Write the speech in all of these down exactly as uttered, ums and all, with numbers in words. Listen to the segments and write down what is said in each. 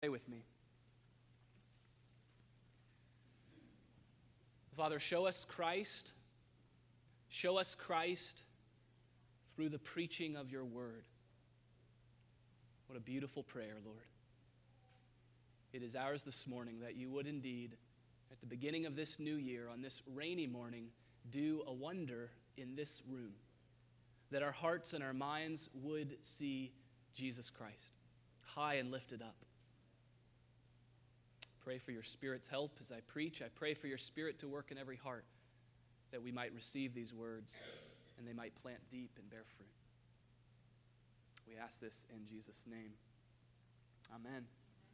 Pray with me. Father, show us Christ. Show us Christ through the preaching of your word. What a beautiful prayer, Lord. It is ours this morning that you would indeed, at the beginning of this new year, on this rainy morning, do a wonder in this room. That our hearts and our minds would see Jesus Christ, high and lifted up. Pray for your Spirit's help as I preach. I pray for your Spirit to work in every heart, that we might receive these words and they might plant deep and bear fruit. We ask this in Jesus' name. Amen.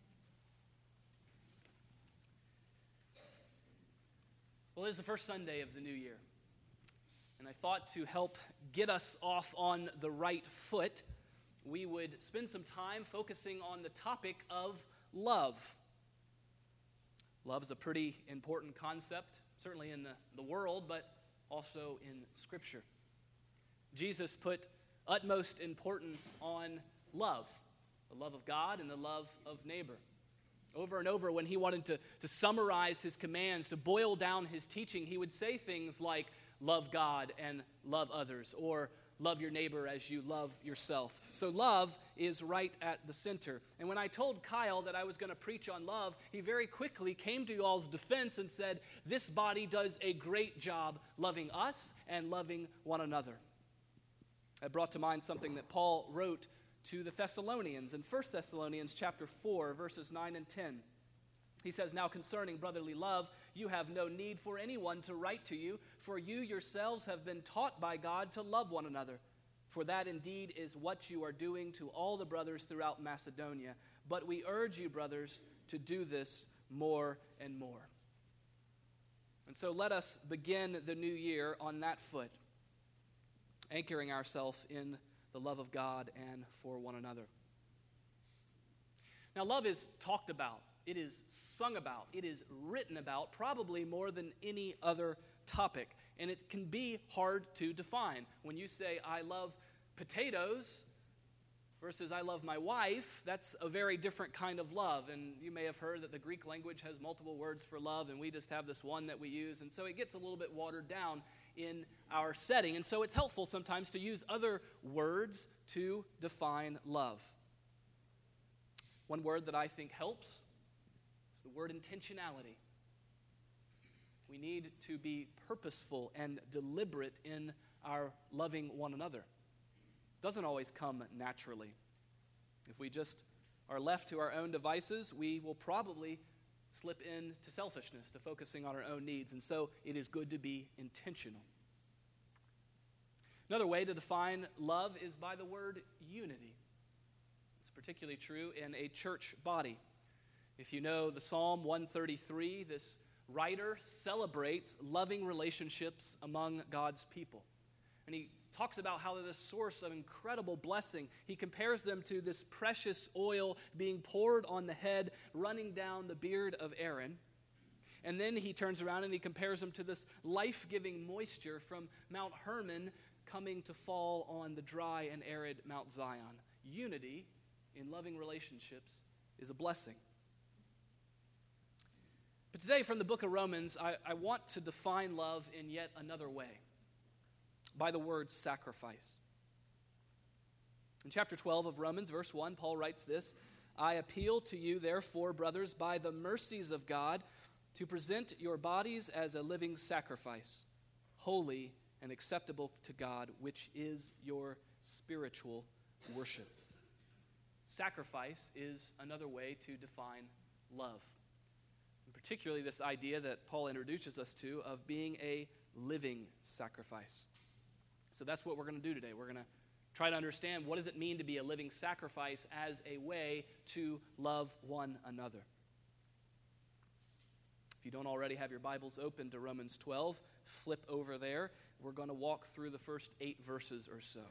Well, it is the first Sunday of the new year, and I thought to help get us off on the right foot, we would spend some time focusing on the topic of love. Love is a pretty important concept, certainly in the, the world, but also in Scripture. Jesus put utmost importance on love, the love of God and the love of neighbor. Over and over, when he wanted to, to summarize his commands, to boil down his teaching, he would say things like, love God and love others, or love your neighbor as you love yourself. So love is right at the center. And when I told Kyle that I was going to preach on love, he very quickly came to y'all's defense and said, this body does a great job loving us and loving one another. I brought to mind something that Paul wrote to the Thessalonians in First Thessalonians chapter four, verses nine and ten. He says, now concerning brotherly love, you have no need for anyone to write to you, for you yourselves have been taught by God to love one another. For that indeed is what you are doing to all the brothers throughout Macedonia. But we urge you, brothers, to do this more and more. And so let us begin the new year on that foot, anchoring ourselves in the love of God and for one another. Now, love is talked about. It is sung about, it is written about, probably more than any other topic. And it can be hard to define. When you say, I love potatoes versus I love my wife, that's a very different kind of love. And you may have heard that the Greek language has multiple words for love, and we just have this one that we use. And so it gets a little bit watered down in our setting. And so it's helpful sometimes to use other words to define love. One word that I think helps, the word intentionality. We need to be purposeful and deliberate in our loving one another. It doesn't always come naturally. If we just are left to our own devices, we will probably slip into selfishness, to focusing on our own needs. And so it is good to be intentional. Another way to define love is by the word unity. It's particularly true in a church body. If you know the Psalm one thirty-three, this writer celebrates loving relationships among God's people. And he talks about how they're the source of incredible blessing. He compares them to this precious oil being poured on the head, running down the beard of Aaron. And then he turns around and he compares them to this life-giving moisture from Mount Hermon coming to fall on the dry and arid Mount Zion. Unity in loving relationships is a blessing. But today, from the book of Romans, I, I want to define love in yet another way, by the word sacrifice. In chapter twelve of Romans, verse one, Paul writes this, I appeal to you, therefore, brothers, by the mercies of God, to present your bodies as a living sacrifice, holy and acceptable to God, which is your spiritual worship. Sacrifice is another way to define love. And particularly this idea that Paul introduces us to of being a living sacrifice. So that's what we're going to do today. We're going to try to understand what does it mean to be a living sacrifice as a way to love one another. If you don't already have your Bibles open to Romans twelve, flip over there. We're going to walk through the first eight verses or so.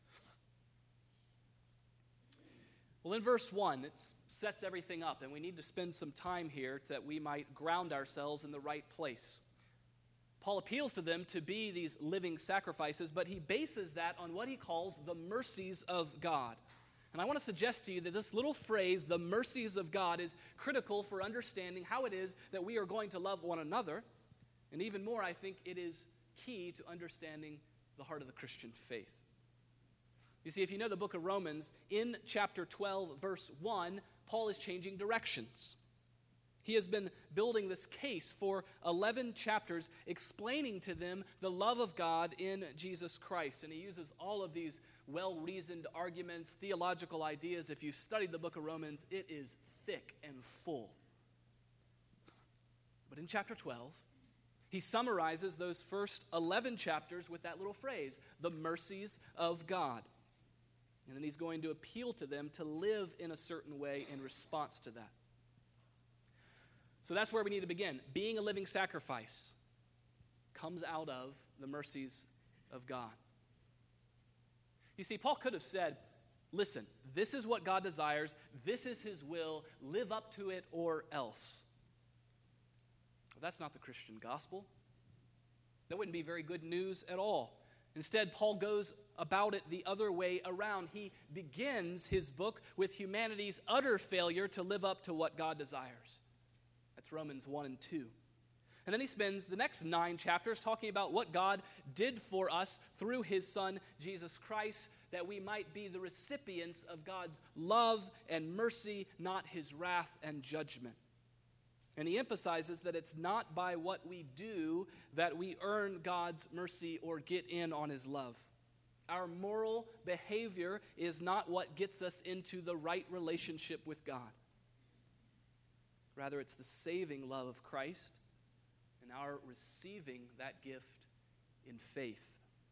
Well, in verse one, it sets everything up, and we need to spend some time here that we might ground ourselves in the right place. Paul appeals to them to be these living sacrifices, but he bases that on what he calls the mercies of God. And I want to suggest to you that this little phrase, the mercies of God, is critical for understanding how it is that we are going to love one another. And even more, I think it is key to understanding the heart of the Christian faith. You see, if you know the book of Romans, in chapter twelve, verse one, Paul is changing directions. He has been building this case for eleven chapters, explaining to them the love of God in Jesus Christ. And he uses all of these well-reasoned arguments, theological ideas. If you've studied the book of Romans, it is thick and full. But in chapter twelve, he summarizes those first eleven chapters with that little phrase, the mercies of God. And then he's going to appeal to them to live in a certain way in response to that. So that's where we need to begin. Being a living sacrifice comes out of the mercies of God. You see, Paul could have said, listen, this is what God desires, this is his will, live up to it or else. But that's not the Christian gospel. That wouldn't be very good news at all. Instead, Paul goes about it the other way around. He begins his book with humanity's utter failure to live up to what God desires. That's Romans one and two. And then he spends the next nine chapters talking about what God did for us through his Son, Jesus Christ, that we might be the recipients of God's love and mercy, not his wrath and judgment. And he emphasizes that it's not by what we do that we earn God's mercy or get in on his love. Our moral behavior is not what gets us into the right relationship with God. Rather, it's the saving love of Christ and our receiving that gift in faith.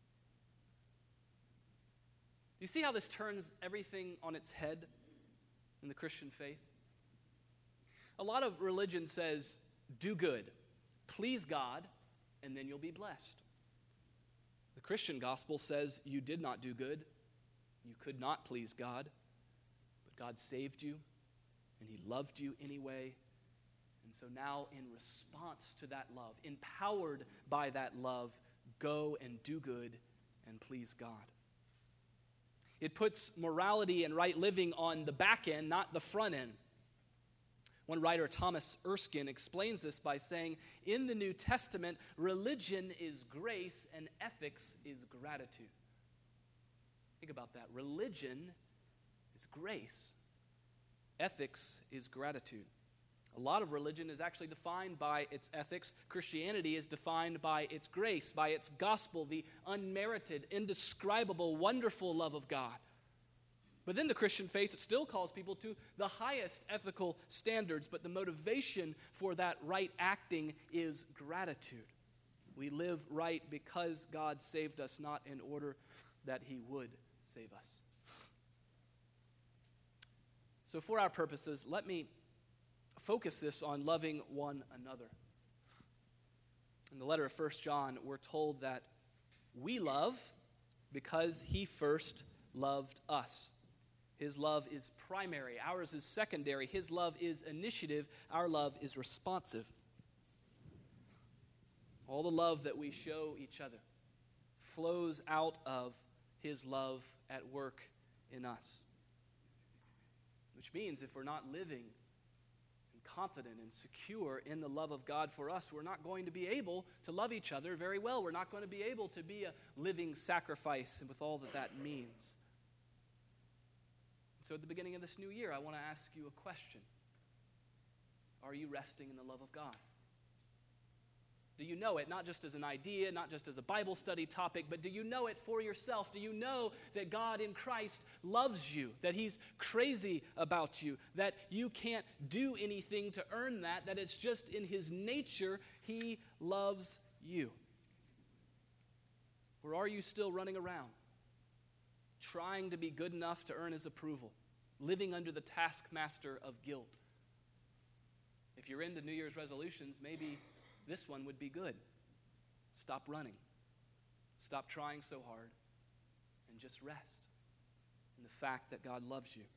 Do you see how this turns everything on its head in the Christian faith? A lot of religion says, do good, please God, and then you'll be blessed. The Christian gospel says you did not do good, you could not please God, but God saved you, and he loved you anyway. And so now, in response to that love, empowered by that love, go and do good and please God. It puts morality and right living on the back end, not the front end. One writer, Thomas Erskine, explains this by saying, in the New Testament, religion is grace and ethics is gratitude. Think about that. Religion is grace. Ethics is gratitude. A lot of religion is actually defined by its ethics. Christianity is defined by its grace, by its gospel, the unmerited, indescribable, wonderful love of God. But then the Christian faith still calls people to the highest ethical standards, but the motivation for that right acting is gratitude. We live right because God saved us, not in order that he would save us. So for our purposes, let me focus this on loving one another. In the letter of First John, we're told that we love because he first loved us. His love is primary. Ours is secondary. His love is initiative. Our love is responsive. All the love that we show each other flows out of his love at work in us. Which means if we're not living and confident and secure in the love of God for us, we're not going to be able to love each other very well. We're not going to be able to be a living sacrifice and with all that that means. So at the beginning of this new year, I want to ask you a question. Are you resting in the love of God? Do you know it, not just as an idea, not just as a Bible study topic, but do you know it for yourself? Do you know that God in Christ loves you, that he's crazy about you, that you can't do anything to earn that, that it's just in his nature he loves you? Or are you still running around, trying to be good enough to earn his approval, living under the taskmaster of guilt? If you're into New Year's resolutions, maybe this one would be good. Stop running. Stop trying so hard and just rest in the fact that God loves you.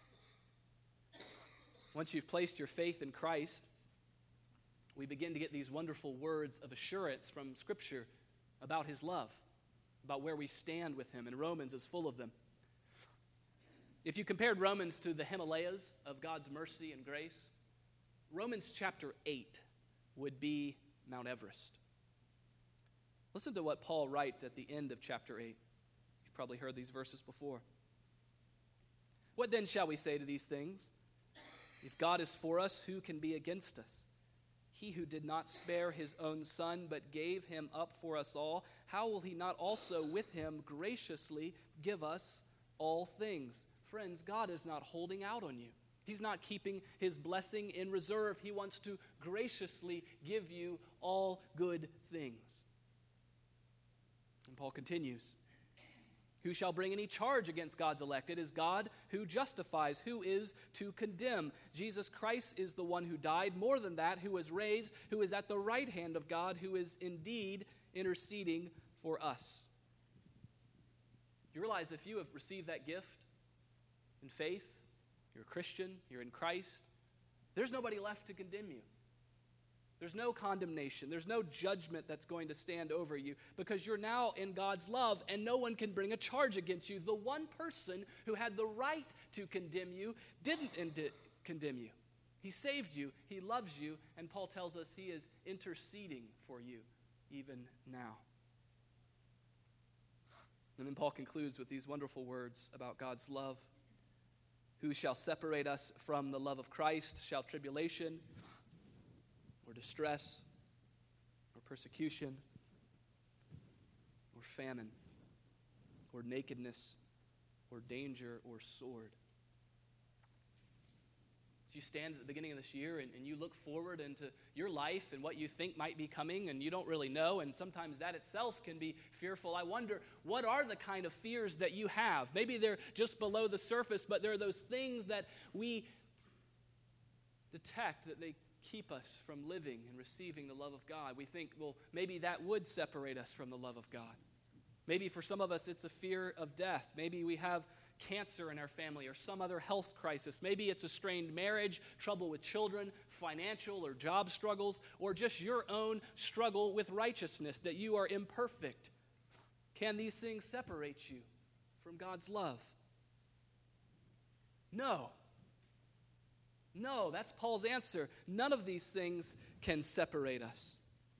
Once you've placed your faith in Christ, we begin to get these wonderful words of assurance from Scripture about his love, about where we stand with him, and Romans is full of them. If you compared Romans to the Himalayas of God's mercy and grace, Romans chapter eight would be Mount Everest. Listen to what Paul writes at the end of chapter eight. You've probably heard these verses before. What then shall we say to these things? If God is for us, who can be against us? He who did not spare his own son, but gave him up for us all, how will he not also with him graciously give us all things? Friends, God is not holding out on you. He's not keeping his blessing in reserve. He wants to graciously give you all good things. And Paul continues, who shall bring any charge against God's elect? It is God who justifies. Who is to condemn? Jesus Christ is the one who died. More than that, who was raised, who is at the right hand of God, who is indeed interceding for us. You realize if you have received that gift in faith, you're a Christian, you're in Christ, there's nobody left to condemn you. There's no condemnation. There's no judgment that's going to stand over you because you're now in God's love and no one can bring a charge against you. The one person who had the right to condemn you didn't ind- condemn you. He saved you. He loves you. And Paul tells us he is interceding for you even now. And then Paul concludes with these wonderful words about God's love. Who shall separate us from the love of Christ? Shall tribulation or distress or persecution or famine or nakedness or danger or sword? As you stand at the beginning of this year and, and you look forward into your life and what you think might be coming and you don't really know, and sometimes that itself can be fearful. I wonder, what are the kind of fears that you have? Maybe they're just below the surface, but there are those things that we detect that they keep us from living and receiving the love of God. We think, well, maybe that would separate us from the love of God. Maybe for some of us it's a fear of death. Maybe we have cancer in our family or some other health crisis. Maybe it's a strained marriage, trouble with children, financial or job struggles, or just your own struggle with righteousness, that you are imperfect. Can these things separate you from God's love? No. No, that's Paul's answer. None of these things can separate us.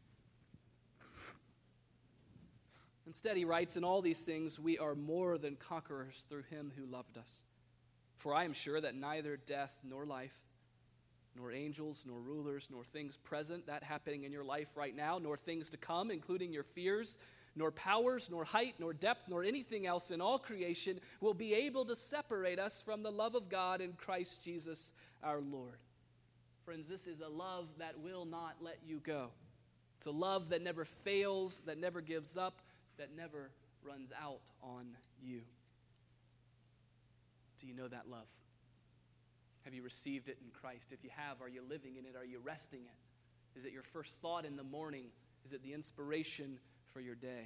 Instead, he writes, in all these things we are more than conquerors through him who loved us. For I am sure that neither death nor life, nor angels, nor rulers, nor things present, that happening in your life right now, nor things to come, including your fears, nor powers, nor height, nor depth, nor anything else in all creation will be able to separate us from the love of God in Christ Jesus our Lord. Friends, this is a love that will not let you go. It's a love that never fails, that never gives up, that never runs out on you. Do you know that love? Have you received it in Christ? If you have, are you living in it? Are you resting it? Is it your first thought in the morning? Is it the inspiration for your day?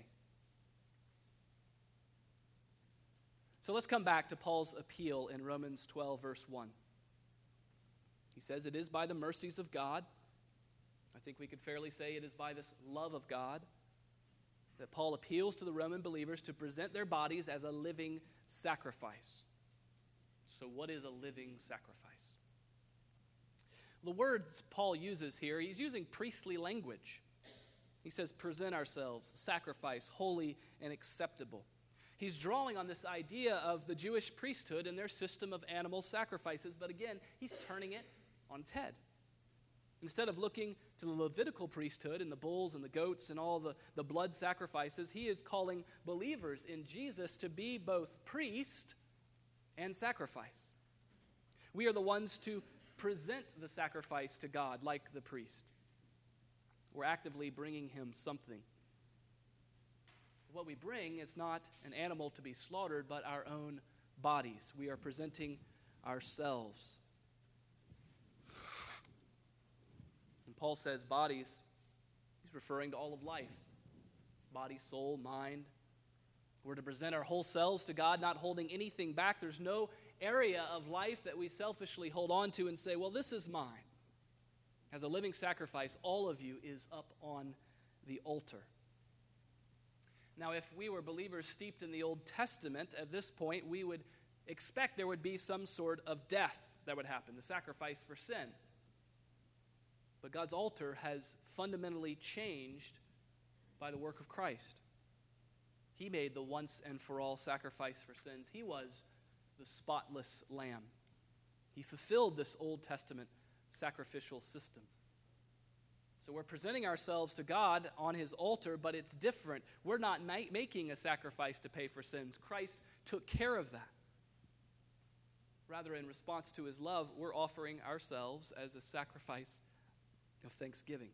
So let's come back to Paul's appeal in Romans twelve, verse one. He says, it is by the mercies of God. I think we could fairly say it is by this love of God that Paul appeals to the Roman believers to present their bodies as a living sacrifice. So what is a living sacrifice? The words Paul uses here, he's using priestly language. He says, present ourselves, sacrifice, holy and acceptable. He's drawing on this idea of the Jewish priesthood and their system of animal sacrifices, but again, he's turning it on its head. Instead of looking to the Levitical priesthood and the bulls and the goats and all the, the blood sacrifices, he is calling believers in Jesus to be both priest and sacrifice. We are the ones to present the sacrifice to God like the priest. We're actively bringing him something. What we bring is not an animal to be slaughtered, but our own bodies. We are presenting ourselves. When Paul says bodies, he's referring to all of life. Body, soul, mind. We're to present our whole selves to God, not holding anything back. There's no area of life that we selfishly hold on to and say, well, this is mine. As a living sacrifice, all of you is up on the altar. Now, if we were believers steeped in the Old Testament, at this point, we would expect there would be some sort of death that would happen, the sacrifice for sin. But God's altar has fundamentally changed by the work of Christ. He made the once and for all sacrifice for sins. He was the spotless lamb. He fulfilled this Old Testament sacrificial system. So we're presenting ourselves to God on his altar, but it's different. We're not ma- making a sacrifice to pay for sins. Christ took care of that. Rather, in response to his love, we're offering ourselves as a sacrifice of thanksgiving.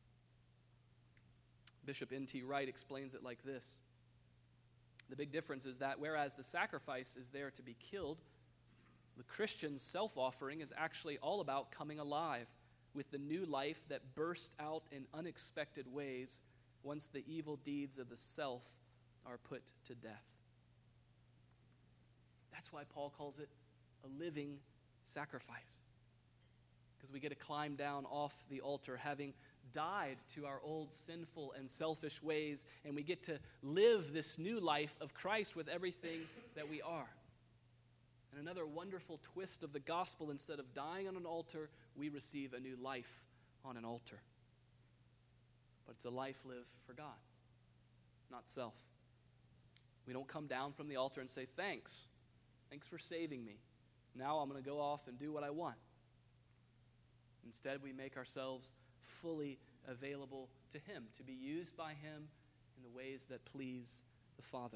Bishop N T Wright explains it like this. The big difference is that whereas the sacrifice is there to be killed, the Christian's self-offering is actually all about coming alive with the new life that burst out in unexpected ways once the evil deeds of the self are put to death. That's why Paul calls it a living sacrifice. Because we get to climb down off the altar having died to our old sinful and selfish ways, and we get to live this new life of Christ with everything that we are. And another wonderful twist of the gospel, instead of dying on an altar, we receive a new life on an altar. But it's a life lived for God, not self. We don't come down from the altar and say, thanks. Thanks for saving me. Now I'm going to go off and do what I want. Instead, we make ourselves fully available to him, to be used by him in the ways that please the Father.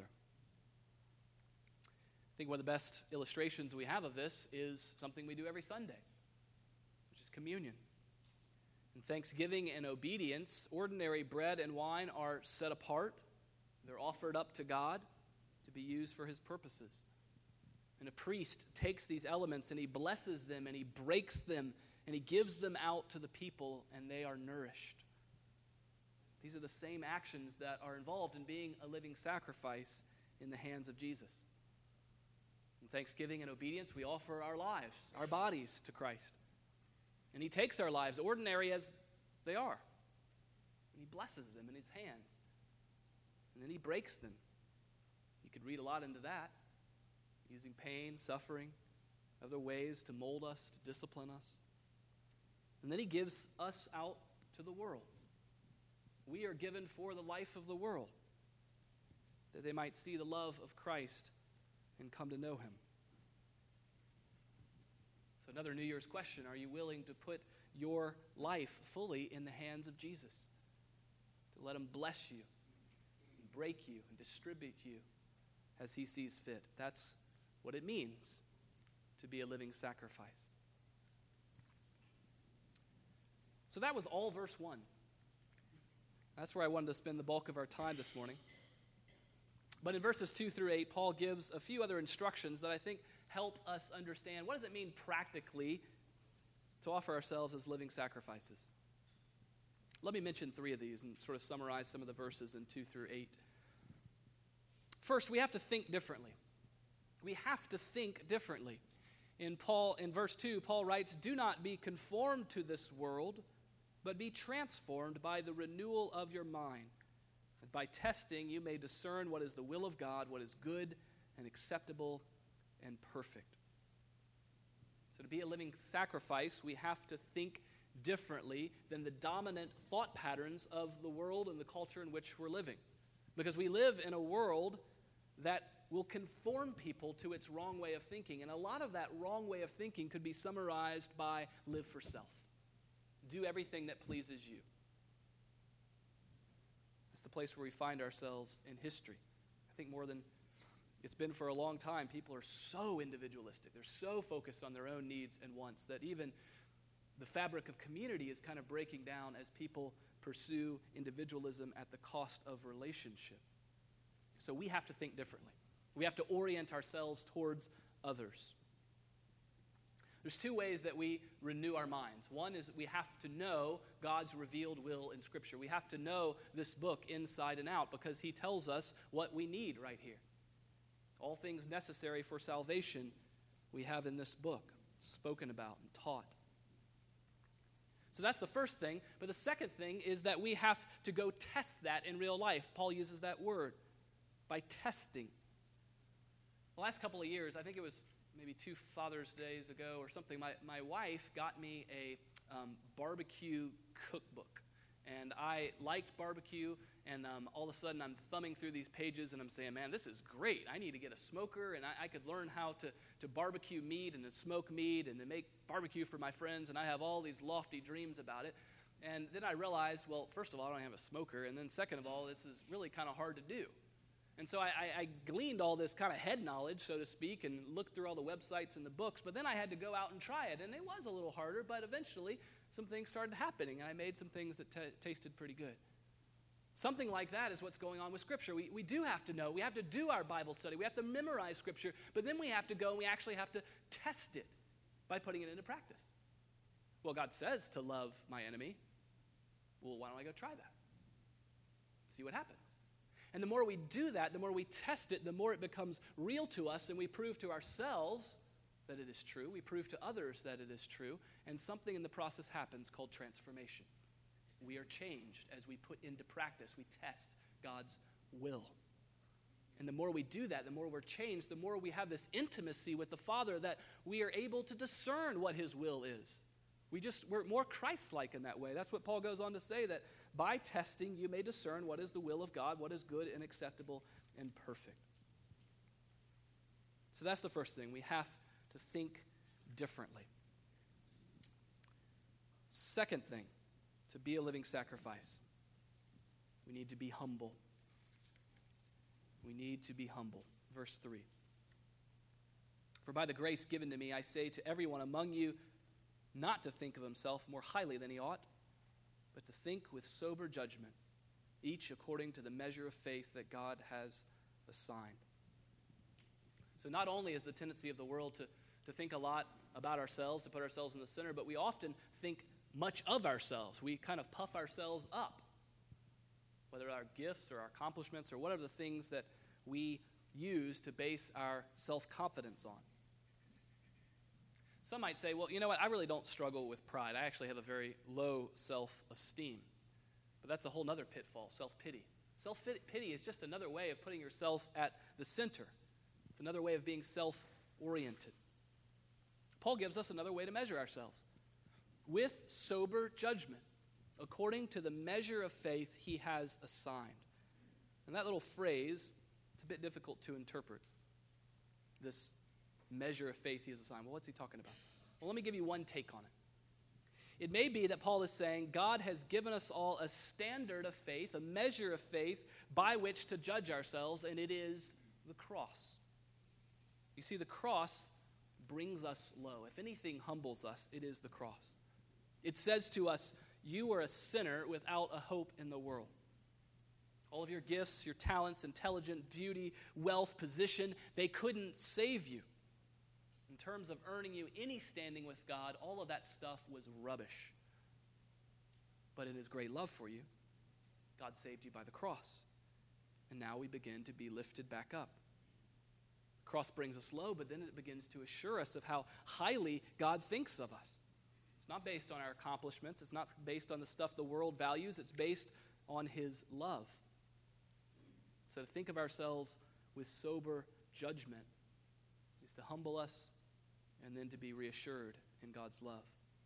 I think one of the best illustrations we have of this is something we do every Sunday, which is communion. In thanksgiving and obedience, ordinary bread and wine are set apart. They're offered up to God to be used for his purposes. And a priest takes these elements and he blesses them and he breaks them and he gives them out to the people, and they are nourished. These are the same actions that are involved in being a living sacrifice in the hands of Jesus. In thanksgiving and obedience, we offer our lives, our bodies to Christ. And he takes our lives, ordinary as they are, and he blesses them in his hands. And then he breaks them. You could read a lot into that, using pain, suffering, other ways to mold us, to discipline us. And then he gives us out to the world. We are given for the life of the world, that they might see the love of Christ and come to know him. So another New Year's question, are you willing to put your life fully in the hands of Jesus? To let him bless you, and break you, and distribute you as he sees fit. That's what it means to be a living sacrifice. So that was all verse one. That's where I wanted to spend the bulk of our time this morning. But in verses two through eight, Paul gives a few other instructions that I think help us understand what does it mean practically to offer ourselves as living sacrifices. Let me mention three of these and sort of summarize some of the verses in two through eight. First, we have to think differently. We have to think differently. In Paul, in verse two, Paul writes, "Do not be conformed to this world, but be transformed by the renewal of your mind. And by testing, you may discern what is the will of God, what is good and acceptable and perfect." So to be a living sacrifice, we have to think differently than the dominant thought patterns of the world and the culture in which we're living. Because we live in a world that will conform people to its wrong way of thinking. And a lot of that wrong way of thinking could be summarized by live for self. Do everything that pleases you. It's the place where we find ourselves in history. I think more than it's been for a long time, people are so individualistic. They're so focused on their own needs and wants that even the fabric of community is kind of breaking down as people pursue individualism at the cost of relationship. So we have to think differently. We have to orient ourselves towards others. There's two ways that we renew our minds. One is we have to know God's revealed will in Scripture. We have to know this book inside and out because he tells us what we need right here. All things necessary for salvation we have in this book, spoken about and taught. So that's the first thing. But the second thing is that we have to go test that in real life. Paul uses that word, by testing. the last couple of years, I think it was maybe two Father's Days ago or something, my, my wife got me a um, barbecue cookbook. And I liked barbecue, and um, all of a sudden I'm thumbing through these pages and I'm saying, man, this is great. I need to get a smoker, and I, I could learn how to, to barbecue meat and to smoke meat and to make barbecue for my friends, and I have all these lofty dreams about it. And then I realized, well, first of all, I don't have a smoker, and then second of all, this is really kind of hard to do. And so I, I, I gleaned all this kind of head knowledge, so to speak, and looked through all the websites and the books, but then I had to go out and try it, and it was a little harder, but eventually some things started happening, and I made some things that t- tasted pretty good. Something like that is what's going on with Scripture. We, we do have to know. We have to do our Bible study. We have to memorize Scripture, but then we have to go and we actually have to test it by putting it into practice. Well, God says to love my enemy. Well, why don't I go try that? See what happens. And the more we do that, the more we test it, the more it becomes real to us, and we prove to ourselves that it is true. We prove to others that it is true, and something in the process happens called transformation. We are changed as we put into practice, we test God's will. And the more we do that, the more we're changed, the more we have this intimacy with the Father that we are able to discern what His will is. We just, we're more Christ-like in that way. That's what Paul goes on to say, that by testing you may discern what is the will of God, what is good and acceptable and perfect. So that's the first thing. We have to think differently. Second thing, to be a living sacrifice, we need to be humble. We need to be humble. Verse three. For by the grace given to me, I say to everyone among you, not to think of himself more highly than he ought, but to think with sober judgment, each according to the measure of faith that God has assigned. So not only is the tendency of the world to, to think a lot about ourselves, to put ourselves in the center, but we often think much of ourselves. We kind of puff ourselves up, whether our gifts or our accomplishments or whatever the things that we use to base our self-confidence on. Some might say, well, you know what, I really don't struggle with pride. I actually have a very low self-esteem. But that's a whole other pitfall, self-pity. Self-pity is just another way of putting yourself at the center. It's another way of being self-oriented. Paul gives us another way to measure ourselves. With sober judgment, according to the measure of faith he has assigned. And that little phrase, it's a bit difficult to interpret. This measure of faith he has assigned. Well, what's he talking about? Well, let me give you one take on it. It may be that Paul is saying God has given us all a standard of faith, a measure of faith by which to judge ourselves, and it is the cross. You see, the cross brings us low. If anything humbles us, it is the cross. It says to us, you are a sinner without a hope in the world. All of your gifts, your talents, intelligence, beauty, wealth, position, they couldn't save you. In terms of earning you any standing with God, all of that stuff was rubbish. But in His great love for you, God saved you by the cross. And now we begin to be lifted back up. The cross brings us low, but then it begins to assure us of how highly God thinks of us. It's not based on our accomplishments. It's not based on the stuff the world values. It's based on His love. So to think of ourselves with sober judgment is to humble us and then to be reassured in God's love.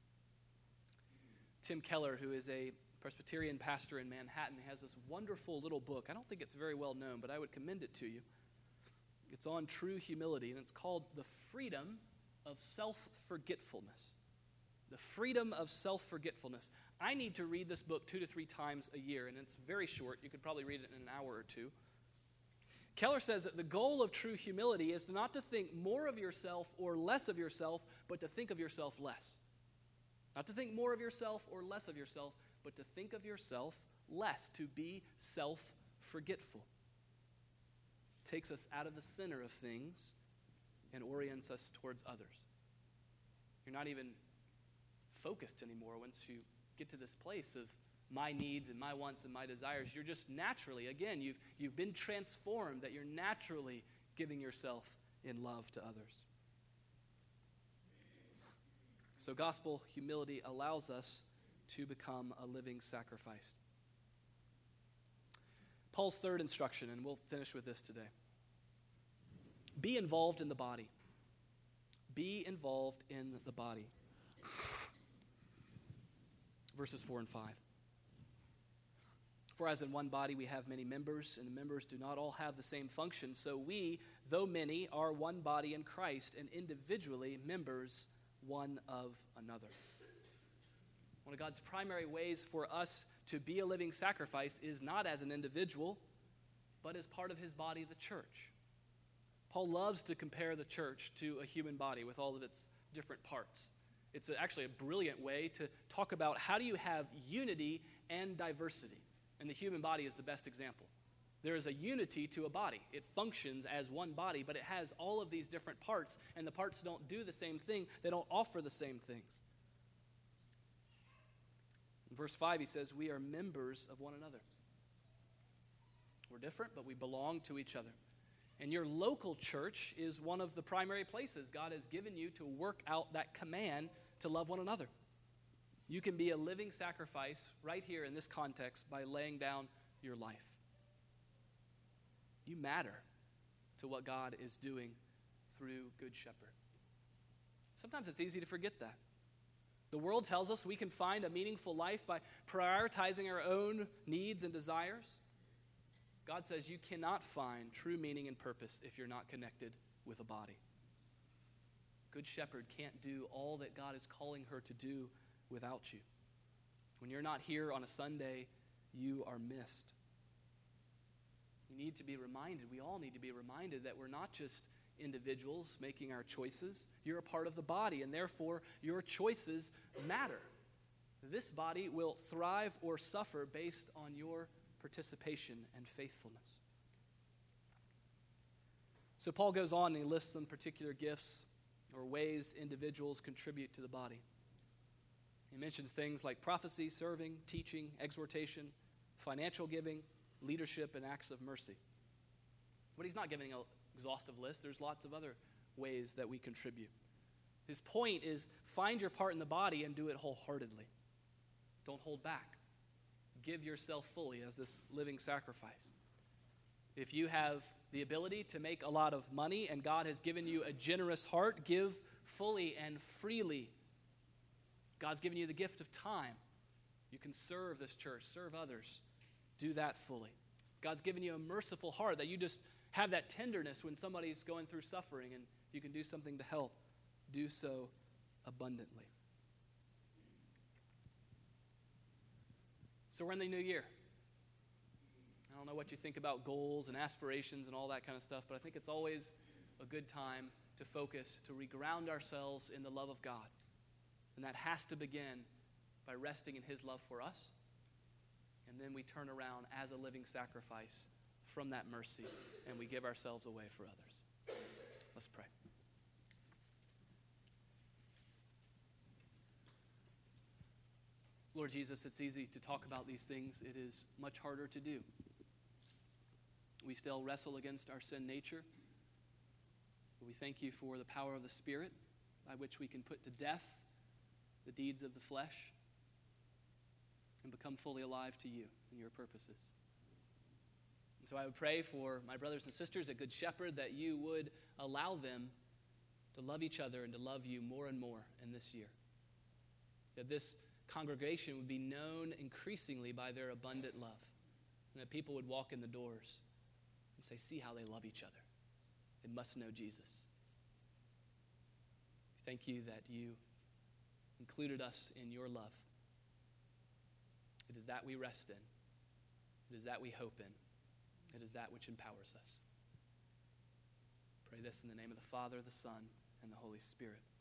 Tim Keller, who is a Presbyterian pastor in Manhattan, has this wonderful little book. I don't think it's very well known, but I would commend it to you. It's on true humility, and it's called The Freedom of Self-Forgetfulness. The Freedom of Self-Forgetfulness. I need to read this book two to three times a year, and it's very short. You could probably read it in an hour or two. Keller says that the goal of true humility is not to think more of yourself or less of yourself, but to think of yourself less. Not to think more of yourself or less of yourself, but to think of yourself less, to be self-forgetful. It takes us out of the center of things and orients us towards others. You're not even focused anymore once you get to this place of my needs and my wants and my desires. You're just naturally, again, you've, you've been transformed, that you're naturally giving yourself in love to others. So gospel humility allows us to become a living sacrifice. Paul's third instruction, and we'll finish with this today. Be involved in the body. Be involved in the body. Verses four and five. For as in one body we have many members, and the members do not all have the same function, so we, though many, are one body in Christ, and individually members one of another. One of God's primary ways for us to be a living sacrifice is not as an individual, but as part of his body, the church. Paul loves to compare the church to a human body with all of its different parts. It's a, actually a brilliant way to talk about how do you have unity and diversity. And the human body is the best example. There is a unity to a body. It functions as one body, but it has all of these different parts, and the parts don't do the same thing. They don't offer the same things. In verse five, he says, we are members of one another. We're different, but we belong to each other. And your local church is one of the primary places God has given you to work out that command to love one another. You can be a living sacrifice right here in this context by laying down your life. You matter to what God is doing through Good Shepherd. Sometimes it's easy to forget that. The world tells us we can find a meaningful life by prioritizing our own needs and desires. God says you cannot find true meaning and purpose if you're not connected with a body. Good Shepherd can't do all that God is calling her to do without you. When you're not here on a Sunday, you are missed. You need to be reminded, we all need to be reminded that we're not just individuals making our choices. You're a part of the body, and therefore your choices matter. This body will thrive or suffer based on your participation and faithfulness. So Paul goes on and he lists some particular gifts or ways individuals contribute to the body. He mentions things like prophecy, serving, teaching, exhortation, financial giving, leadership, and acts of mercy. But he's not giving an exhaustive list. There's lots of other ways that we contribute. His point is find your part in the body and do it wholeheartedly. Don't hold back. Give yourself fully as this living sacrifice. If you have the ability to make a lot of money and God has given you a generous heart, give fully and freely. God's given you the gift of time. You can serve this church, serve others. Do that fully. God's given you a merciful heart that you just have that tenderness when somebody's going through suffering and you can do something to help. Do so abundantly. So we're in the new year. I don't know what you think about goals and aspirations and all that kind of stuff, but I think it's always a good time to focus, to reground ourselves in the love of God. And that has to begin by resting in his love for us. And then we turn around as a living sacrifice from that mercy, and we give ourselves away for others. Let's pray. Lord Jesus, it's easy to talk about these things. It is much harder to do. We still wrestle against our sin nature. But we thank you for the power of the Spirit by which we can put to death the deeds of the flesh and become fully alive to you and your purposes. And so I would pray for my brothers and sisters at Good Shepherd that you would allow them to love each other and to love you more and more in this year. That this congregation would be known increasingly by their abundant love. And that people would walk in the doors and say, see how they love each other. They must know Jesus. Thank you that you included us in your love. It is that we rest in. It is that we hope in. It is that which empowers us. Pray this in the name of the Father, the Son, and the Holy Spirit.